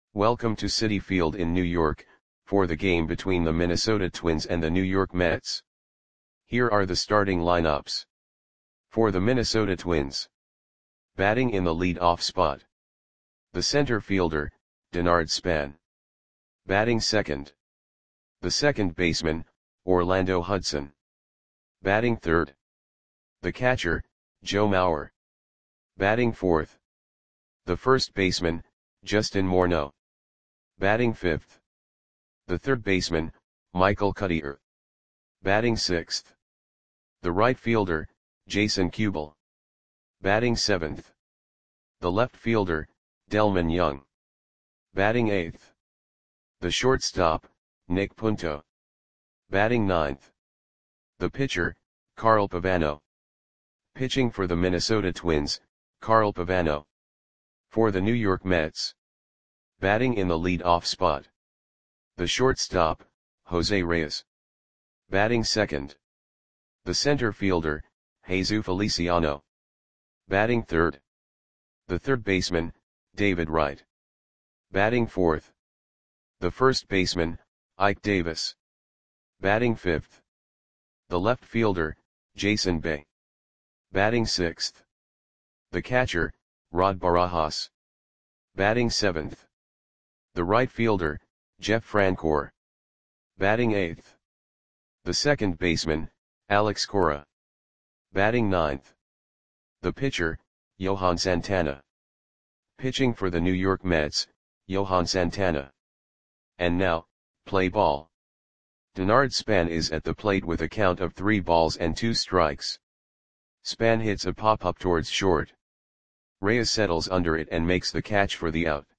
Welcome to Citi Field in New York, for the game between the Minnesota Twins and the New York Mets. Here are the starting lineups. For the Minnesota Twins. Batting in the lead-off spot. The center fielder, Denard Span. Batting second. The second baseman, Orlando Hudson. Batting third. The catcher, Joe Mauer. Batting fourth. The first baseman, Justin Morneau. Batting fifth. The third baseman, Michael Cuddyer. Batting sixth. The right fielder, Jason Kubel. Batting seventh. The left fielder, Delmon Young. Batting eighth. The shortstop, Nick Punto. Batting ninth. The pitcher, Carl Pavano. Pitching for the Minnesota Twins, Carl Pavano. For the New York Mets. Batting in the lead-off spot. The shortstop, Jose Reyes. Batting second. The center fielder, Jesus Feliciano. Batting third. The third baseman, David Wright. Batting fourth. The first baseman, Ike Davis. Batting fifth. The left fielder, Jason Bay. Batting sixth. The catcher, Rod Barajas. Batting seventh. The right fielder, Jeff Francoeur. Batting eighth. The second baseman, Alex Cora. Batting ninth. The pitcher, Johan Santana. Pitching for the New York Mets, Johan Santana. And now, play ball. Denard Span is at the plate with a count of 3 balls and 2 strikes. Span hits a pop-up towards short. Reyes settles under it and makes the catch for the out.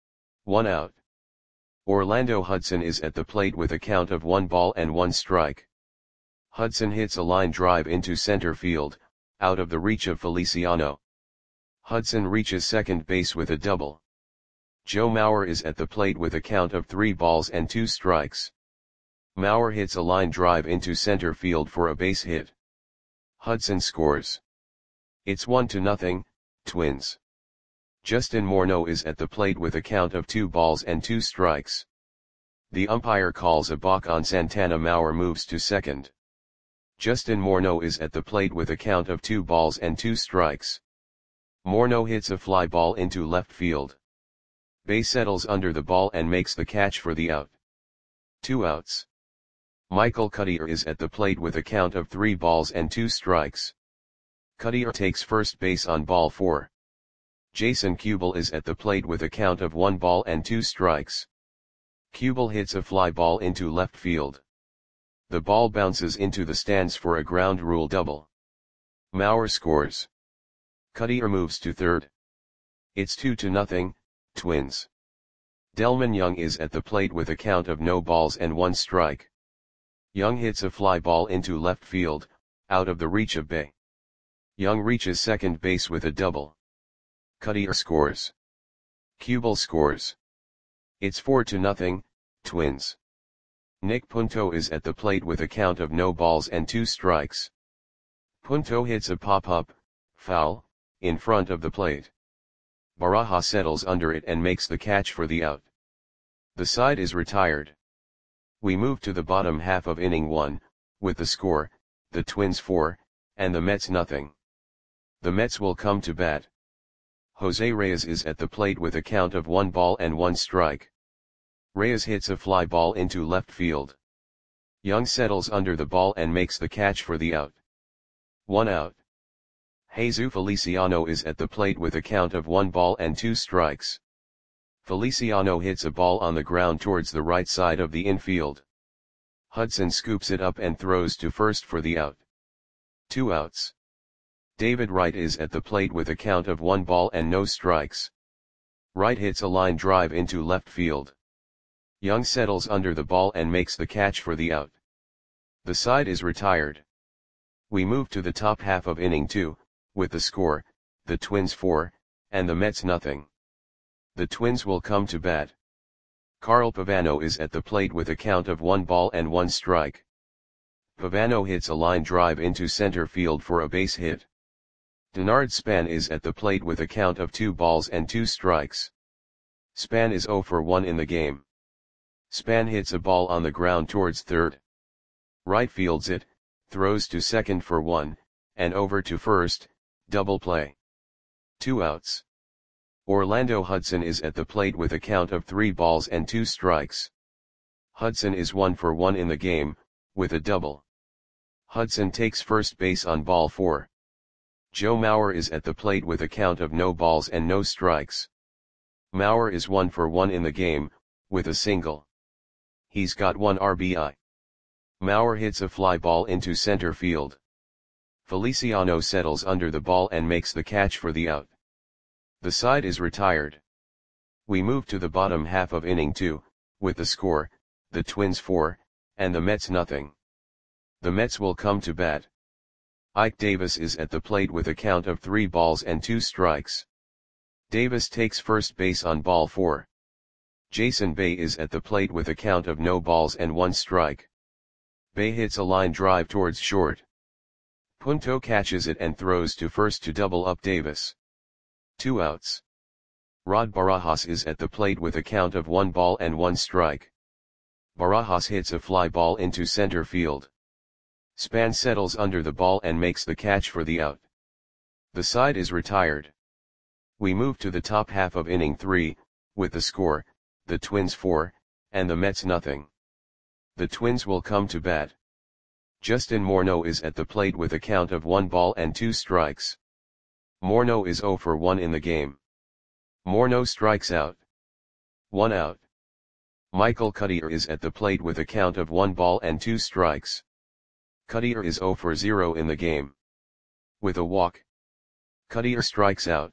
1 out. Orlando Hudson is at the plate with a count of 1 ball and 1 strike. Hudson hits a line drive into center field, out of the reach of Feliciano. Hudson reaches second base with a double. Joe Mauer is at the plate with a count of 3 balls and 2 strikes. Mauer hits a line drive into center field for a base hit. Hudson scores. It's 1-0, Twins. Justin Morneau is at the plate with a count of 2 balls and 2 strikes. The umpire calls a balk on Santana. Mauer moves to second. Justin Morneau is at the plate with a count of 2 balls and 2 strikes. Morneau hits a fly ball into left field. Bay settles under the ball and makes the catch for the out. 2 outs. Michael Cuddyer is at the plate with a count of 3 balls and 2 strikes. Cuddyer takes first base on ball 4. Jason Kubel is at the plate with a count of 1 ball and 2 strikes. Kubel hits a fly ball into left field. The ball bounces into the stands for a ground rule double. Mauer scores. Cuddyer moves to third. It's 2-0, Twins. Delmon Young is at the plate with a count of no balls and 1 strike. Young hits a fly ball into left field, out of the reach of Bay. Young reaches second base with a double. Cuddyer scores. Kubel scores. It's 4-0, Twins. Nick Punto is at the plate with a count of no balls and 2 strikes. Punto hits a pop-up, foul, in front of the plate. Barajas settles under it and makes the catch for the out. The side is retired. We move to the bottom half of inning 1, with the score, the Twins 4, and the Mets nothing. The Mets will come to bat. Jose Reyes is at the plate with a count of 1 ball and 1 strike. Reyes hits a fly ball into left field. Young settles under the ball and makes the catch for the out. 1 out. Jesus Feliciano is at the plate with a count of 1 ball and 2 strikes. Feliciano hits a ball on the ground towards the right side of the infield. Hudson scoops it up and throws to first for the out. 2 outs. David Wright is at the plate with a count of 1 ball and no strikes. Wright hits a line drive into left field. Young settles under the ball and makes the catch for the out. The side is retired. We move to the top half of inning 2, with the score, the Twins 4, and the Mets nothing. The Twins will come to bat. Carl Pavano is at the plate with a count of 1 ball and 1 strike. Pavano hits a line drive into center field for a base hit. Denard Span is at the plate with a count of 2 balls and 2 strikes. Span is 0 for 1 in the game. Span hits a ball on the ground towards third. Right fields it, throws to second for 1, and over to first, double play. 2 outs. Orlando Hudson is at the plate with a count of 3 balls and 2 strikes. Hudson is 1 for 1 in the game, with a double. Hudson takes first base on ball 4. Joe Mauer is at the plate with a count of no balls and no strikes. Mauer is 1 for 1 in the game, with a single. He's got 1 RBI. Mauer hits a fly ball into center field. Feliciano settles under the ball and makes the catch for the out. The side is retired. We move to the bottom half of inning 2, with the score, the Twins 4, and the Mets nothing. The Mets will come to bat. Ike Davis is at the plate with a count of 3 balls and 2 strikes. Davis takes first base on ball 4. Jason Bay is at the plate with a count of no balls and 1 strike. Bay hits a line drive towards short. Punto catches it and throws to first to double up Davis. 2 outs. Rod Barajas is at the plate with a count of 1 ball and 1 strike. Barajas hits a fly ball into center field. Span settles under the ball and makes the catch for the out. The side is retired. We move to the top half of inning 3, with the score, the Twins 4, and the Mets nothing. The Twins will come to bat. Justin Morneau is at the plate with a count of 1 ball and 2 strikes. Morneau is 0 for 1 in the game. Morneau strikes out. 1 out. Michael Cuddyer is at the plate with a count of 1 ball and 2 strikes. Cuddyer is 0 for 0 in the game. With a walk. Cuddyer strikes out.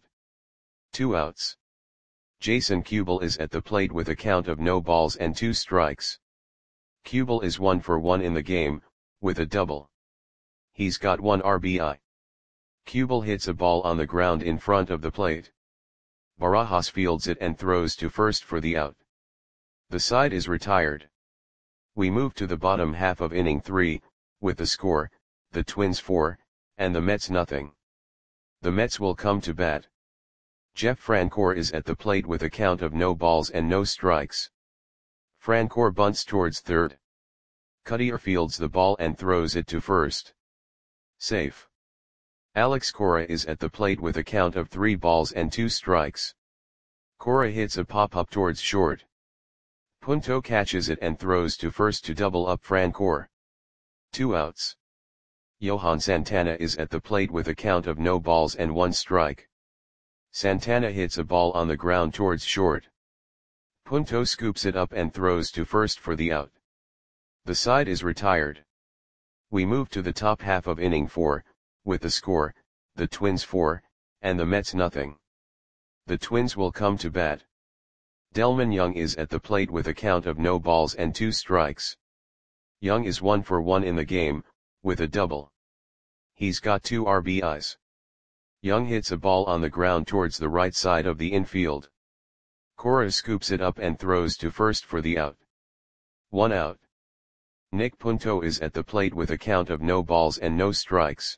2 outs. Jason Kubel is at the plate with a count of no balls and 2 strikes. Kubel is 1 for 1 in the game, with a double. He's got 1 RBI. Kubel hits a ball on the ground in front of the plate. Barajas fields it and throws to first for the out. The side is retired. We move to the bottom half of inning 3, with the score, the Twins 4, and the Mets nothing. The Mets will come to bat. Jeff Francoeur is at the plate with a count of no balls and no strikes. Francoeur bunts towards third. Cuddyer fields the ball and throws it to first. Safe. Alex Cora is at the plate with a count of 3 balls and 2 strikes. Cora hits a pop-up towards short. Punto catches it and throws to first to double up Francoeur. 2 outs. Johan Santana is at the plate with a count of no balls and 1 strike. Santana hits a ball on the ground towards short. Punto scoops it up and throws to first for the out. The side is retired. We move to the top half of inning 4, with the score, the Twins 4, and the Mets nothing. The Twins will come to bat. Delmon Young is at the plate with a count of no balls and 2 strikes. Young is 1 for 1 in the game, with a double. He's got 2 RBIs. Young hits a ball on the ground towards the right side of the infield. Cora scoops it up and throws to first for the out. 1 out. Nick Punto is at the plate with a count of no balls and no strikes.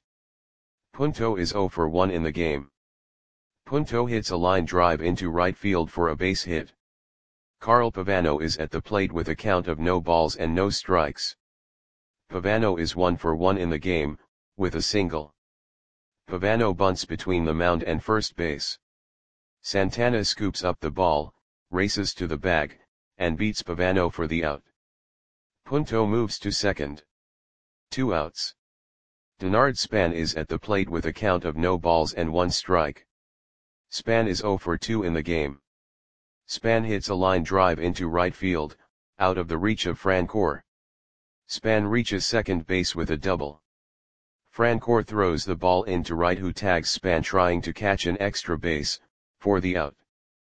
Punto is 0 for 1 in the game. Punto hits a line drive into right field for a base hit. Carl Pavano is at the plate with a count of no balls and no strikes. Pavano is 1 for 1 in the game, with a single. Pavano bunts between the mound and first base. Santana scoops up the ball, races to the bag, and beats Pavano for the out. Punto moves to second. 2 outs. Denard Span is at the plate with a count of no balls and 1 strike. Span is 0 for 2 in the game. Span hits a line drive into right field, out of the reach of Francoeur. Span reaches second base with a double. Francoeur throws the ball into right, who tags Span trying to catch an extra base, for the out.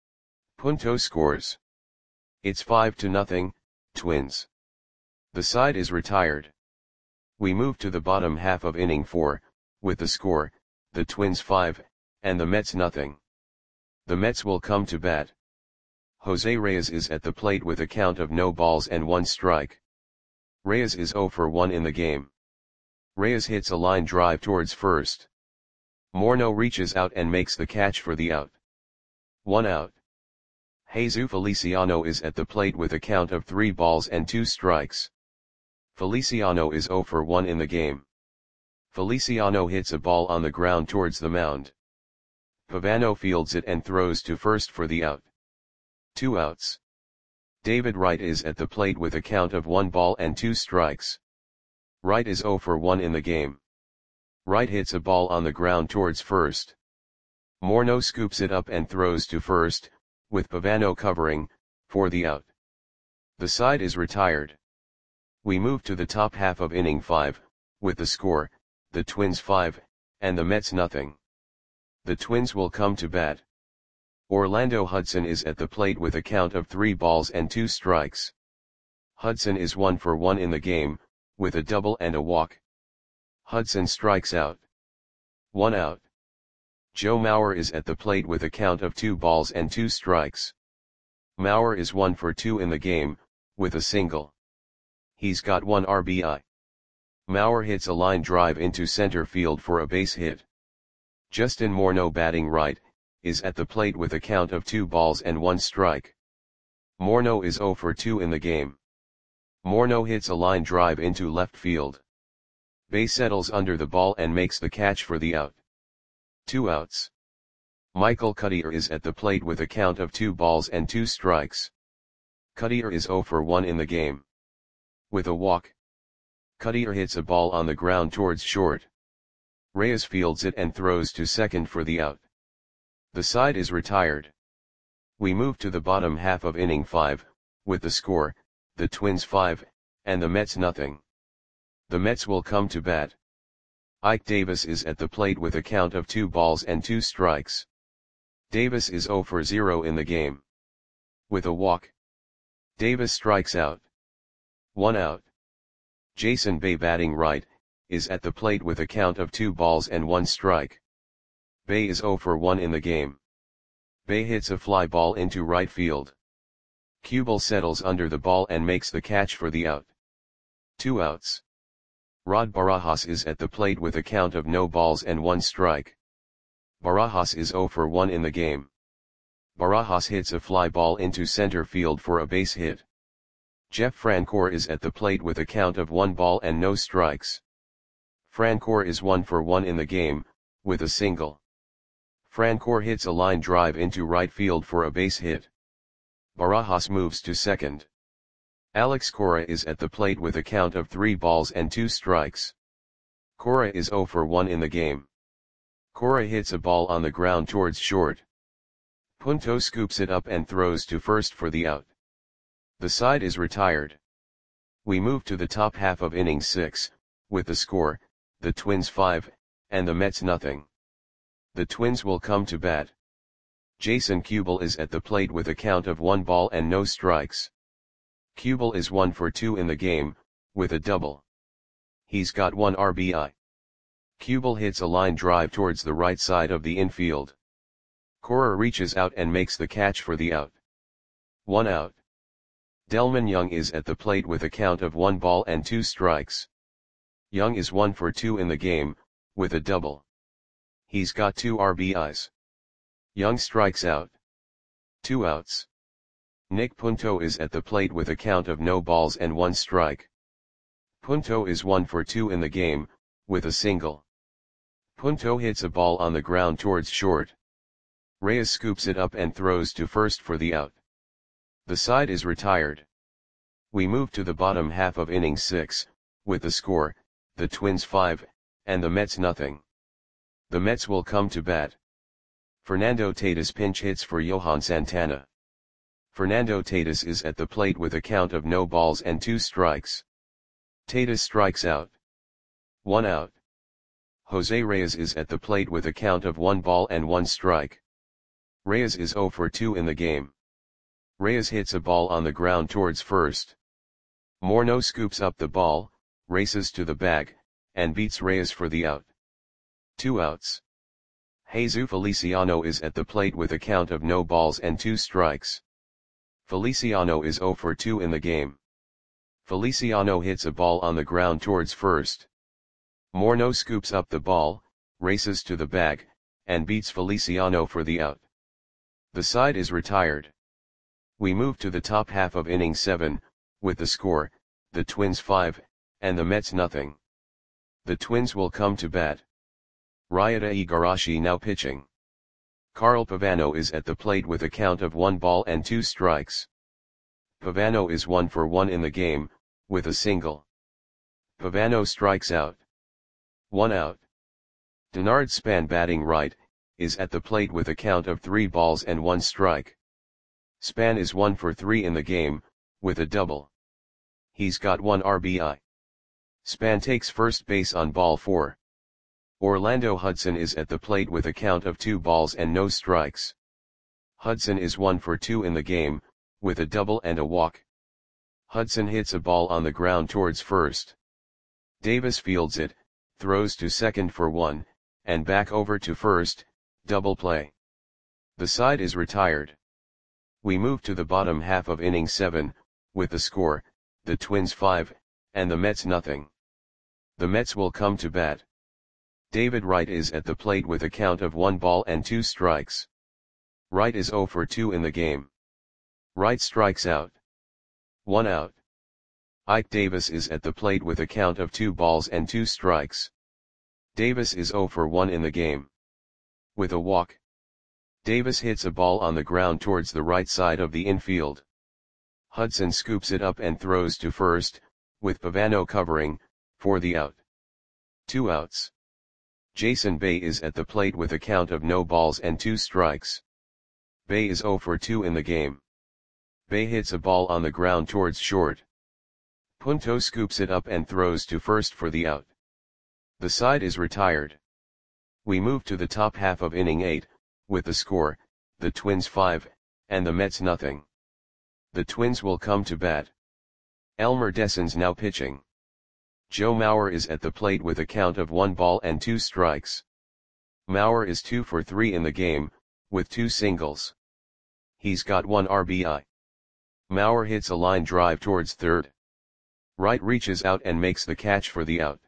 Punto scores. It's 5-0, Twins. The side is retired. We move to the bottom half of inning 4, with the score, the Twins 5, and the Mets nothing. The Mets will come to bat. Jose Reyes is at the plate with a count of no balls and 1 strike. Reyes is 0 for 1 in the game. Reyes hits a line drive towards first. Morneau reaches out and makes the catch for the out. 1 out. Jesus Feliciano is at the plate with a count of 3 balls and 2 strikes. Feliciano is 0 for 1 in the game. Feliciano hits a ball on the ground towards the mound. Pavano fields it and throws to first for the out. 2 outs. David Wright is at the plate with a count of 1 ball and 2 strikes. Wright is 0 for 1 in the game. Wright hits a ball on the ground towards first. Morneau scoops it up and throws to first, with Pavano covering, for the out. The side is retired. We move to the top half of inning 5, with the score, the Twins 5, and the Mets nothing. The Twins will come to bat. Orlando Hudson is at the plate with a count of 3 balls and 2 strikes. Hudson is 1 for 1 in the game, with a double and a walk. Hudson strikes out. 1 out. Joe Mauer is at the plate with a count of 2 balls and 2 strikes. Mauer is 1 for 2 in the game, with a single. He's got 1 RBI. Mauer hits a line drive into center field for a base hit. Justin Morneau, batting right, is at the plate with a count of 2 balls and 1 strike. Morneau is 0 for 2 in the game. Morneau hits a line drive into left field. Bay settles under the ball and makes the catch for the out. 2 outs. Michael Cuddyer is at the plate with a count of 2 balls and 2 strikes. Cuddyer is 0 for 1 in the game. With a walk. Cuddyer hits a ball on the ground towards short. Reyes fields it and throws to second for the out. The side is retired. We move to the bottom half of inning 5, with the score, the Twins 5, and the Mets nothing. The Mets will come to bat. Ike Davis is at the plate with a count of 2 balls and 2 strikes. Davis is 0 for 0 in the game. With a walk. Davis strikes out. 1 out. Jason Bay, batting right, is at the plate with a count of 2 balls and 1 strike. Bay is 0 for 1 in the game. Bay hits a fly ball into right field. Kubel settles under the ball and makes the catch for the out. 2 outs. Rod Barajas is at the plate with a count of no balls and 1 strike. Barajas is 0 for 1 in the game. Barajas hits a fly ball into center field for a base hit. Jeff Francoeur is at the plate with a count of 1 ball and no strikes. Francoeur is 1 for 1 in the game, with a single. Francoeur hits a line drive into right field for a base hit. Barajas moves to second. Alex Cora is at the plate with a count of 3 balls and 2 strikes. Cora is 0 for 1 in the game. Cora hits a ball on the ground towards short. Punto scoops it up and throws to first for the out. The side is retired. We move to the top half of inning 6, with the score, the Twins 5, and the Mets nothing. The Twins will come to bat. Jason Kubel is at the plate with a count of 1 ball and no strikes. Kubel is 1 for 2 in the game, with a double. He's got 1 RBI. Kubel hits a line drive towards the right side of the infield. Cora reaches out and makes the catch for the out. 1 out. Delmon Young is at the plate with a count of 1 ball and 2 strikes. Young is 1 for 2 in the game, with a double. He's got 2 RBIs. Young strikes out. 2 outs. Nick Punto is at the plate with a count of no balls and 1 strike. Punto is 1 for 2 in the game, with a single. Punto hits a ball on the ground towards short. Reyes scoops it up and throws to first for the out. The side is retired. We move to the bottom half of inning 6, with the score, the Twins 5, and the Mets nothing. The Mets will come to bat. Fernando Tatis pinch hits for Johan Santana. Fernando Tatis is at the plate with a count of no balls and 2 strikes. Tatis strikes out. 1 out. Jose Reyes is at the plate with a count of 1 ball and 1 strike. Reyes is 0 for 2 in the game. Reyes hits a ball on the ground towards first. Morneau scoops up the ball, races to the bag, and beats Reyes for the out. 2 outs. Jesus Feliciano is at the plate with a count of no balls and 2 strikes. Feliciano is 0 for 2 in the game. Feliciano hits a ball on the ground towards first. Morneau scoops up the ball, races to the bag, and beats Feliciano for the out. The side is retired. We move to the top half of inning 7, with the score, the Twins 5, and the Mets nothing. The Twins will come to bat. Ryota Igarashi now pitching. Carl Pavano is at the plate with a count of 1 ball and 2 strikes. Pavano is 1 for 1 in the game, with a single. Pavano strikes out. 1 out. Denard Span batting right, is at the plate with a count of 3 balls and 1 strike. Span is 1 for 3 in the game, with a double. He's got 1 RBI. Span takes first base on ball 4. Orlando Hudson is at the plate with a count of 2 balls and no strikes. Hudson is 1 for 2 in the game, with a double and a walk. Hudson hits a ball on the ground towards first. Davis fields it, throws to second for 1, and back over to first, double play. The side is retired. We move to the bottom half of inning 7, with the score, the Twins 5, and the Mets nothing. The Mets will come to bat. David Wright is at the plate with a count of 1 ball and 2 strikes. Wright is 0 for 2 in the game. Wright strikes out. 1 out. Ike Davis is at the plate with a count of 2 balls and 2 strikes. Davis is 0 for 1 in the game. With a walk. Davis hits a ball on the ground towards the right side of the infield. Hudson scoops it up and throws to first, with Pavano covering, for the out. 2 outs. Jason Bay is at the plate with a count of no balls and 2 strikes. Bay is 0 for 2 in the game. Bay hits a ball on the ground towards short. Punto scoops it up and throws to first for the out. The side is retired. We move to the top half of inning 8, with the score, the Twins 5, and the Mets nothing. The Twins will come to bat. Elmer Dessens now pitching. Joe Mauer is at the plate with a count of 1 ball and 2 strikes. Mauer is 2 for 3 in the game, with 2 singles. He's got 1 RBI. Mauer hits a line drive towards third. Wright reaches out and makes the catch for the out.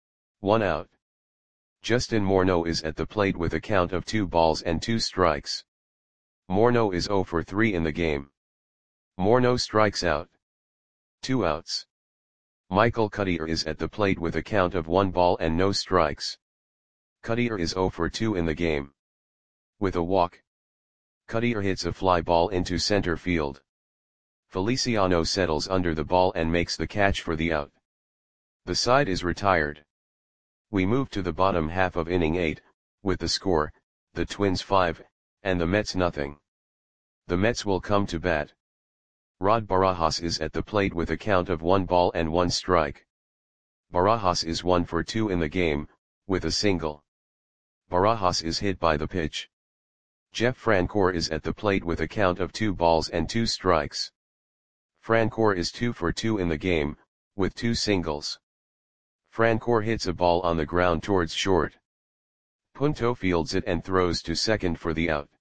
1 out. Justin Morneau is at the plate with a count of 2 balls and 2 strikes. Morneau is 0 for 3 in the game. Morneau strikes out. 2 outs. Michael Cuddyer is at the plate with a count of 1 ball and no strikes. Cuddyer is 0 for 2 in the game. With a walk. Cuddyer hits a fly ball into center field. Feliciano settles under the ball and makes the catch for the out. The side is retired. We move to the bottom half of inning 8, with the score, the Twins 5, and the Mets nothing. The Mets will come to bat. Rod Barajas is at the plate with a count of 1 ball and 1 strike. Barajas is 1 for 2 in the game, with a single. Barajas is hit by the pitch. Jeff Francoeur is at the plate with a count of 2 balls and 2 strikes. Francoeur is 2 for 2 in the game, with 2 singles. Francoeur hits a ball on the ground towards short. Punto fields it and throws to second for the out.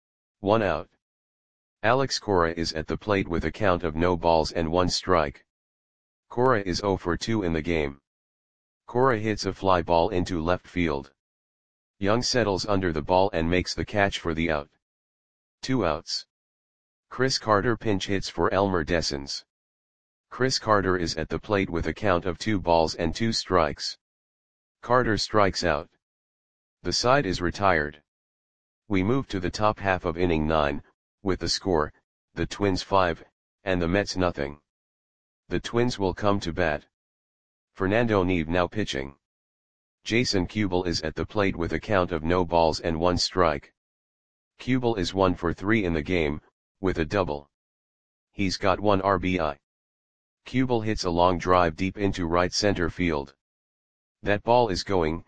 1 out. Alex Cora is at the plate with a count of no balls and 1 strike. Cora is 0 for 2 in the game. Cora hits a fly ball into left field. Young settles under the ball and makes the catch for the out. 2 outs. Chris Carter pinch hits for Elmer Dessens. Chris Carter is at the plate with a count of 2 balls and 2 strikes. Carter strikes out. The side is retired. We move to the top half of inning 9, with the score, the Twins 5, and the Mets nothing. The Twins will come to bat. Fernando Neve now pitching. Jason Kubel is at the plate with a count of no balls and 1 strike. Kubel is 1 for 3 in the game, with a double. He's got 1 RBI. Kubel hits a long drive deep into right center field. That ball is gone.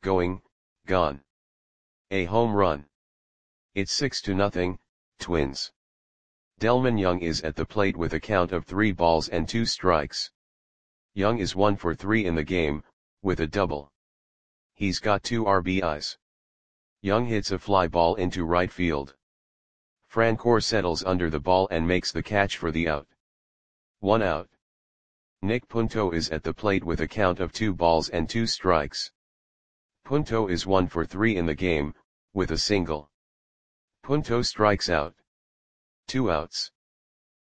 A home run. It's 6-0, Twins. Delmon Young is at the plate with a count of 3 balls and 2 strikes. Young is 1 for 3 in the game, with a double. He's got 2 RBIs. Young hits a fly ball into right field. Francoeur settles under the ball and makes the catch for the out. 1 out. Nick Punto is at the plate with a count of 2 balls and 2 strikes. Punto is 1 for 3 in the game, with a single. Punto strikes out. 2 outs.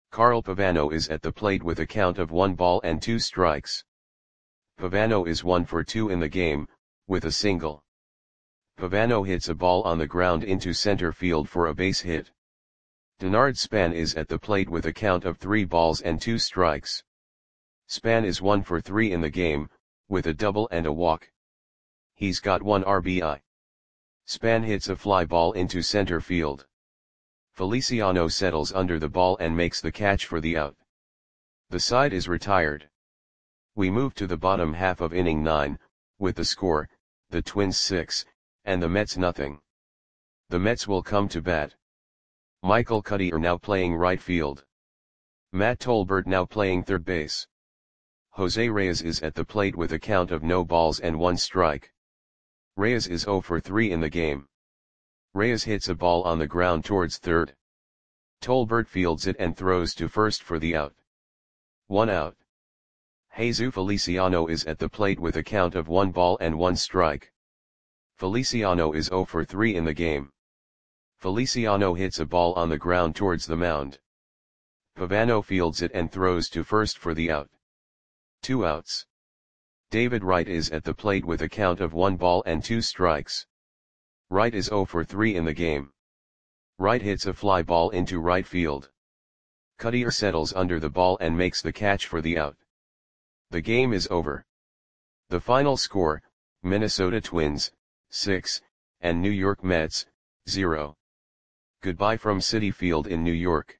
Carl Pavano is at the plate with a count of 1 ball and 2 strikes. Pavano is 1 for 2 in the game, with a single. Pavano hits a ball on the ground into center field for a base hit. Denard Span is at the plate with a count of 3 balls and 2 strikes. Span is 1 for 3 in the game, with a double and a walk. He's got 1 RBI. Span hits a fly ball into center field. Feliciano settles under the ball and makes the catch for the out. The side is retired. We move to the bottom half of inning 9, with the score, the Twins 6, and the Mets nothing. The Mets will come to bat. Michael Cuddyer now playing right field. Matt Tolbert now playing third base. Jose Reyes is at the plate with a count of no balls and 1 strike. Reyes is 0 for 3 in the game. Reyes hits a ball on the ground towards third. Tolbert fields it and throws to first for the out. 1 out. Jesus Feliciano is at the plate with a count of 1 ball and 1 strike. Feliciano is 0 for 3 in the game. Feliciano hits a ball on the ground towards the mound. Pavano fields it and throws to first for the out. 2 outs. David Wright is at the plate with a count of 1 ball and 2 strikes. Wright is 0 for 3 in the game. Wright hits a fly ball into right field. Cuddyer settles under the ball and makes the catch for the out. The game is over. The final score, Minnesota Twins, 6, and New York Mets, 0. Goodbye from Citi Field in New York.